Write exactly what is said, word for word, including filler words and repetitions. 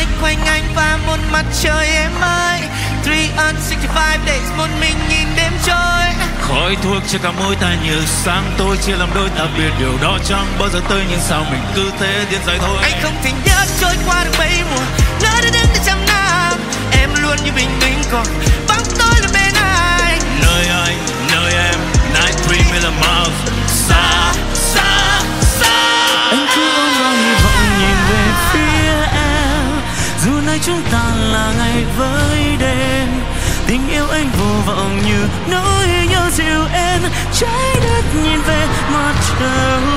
quanh anh và một mặt trời em ơi. three hundred sixty-five days một mình nhìn đêm trôi. Khói thuốc trên cả môi ta như sáng tối chia làm đôi, ta biết điều đó chẳng bao giờ tới, nhưng sao mình cứ thế điên dại thôi. Anh không thể nhớ trôi qua được mấy mùa, lỡ đã đến từ trăm năm. Em luôn như bình minh còn bóng tối là bên anh. Nơi anh, nơi em, ninety-three million miles. Xa, xa, xa. Anh cứ ôm bao hy vọng nhìn về phía em, dù nơi chúng ta là ngày với đêm. Tình yêu anh vô vọng như nỗi nhớ dịu em, trái đất nhìn về mặt trời.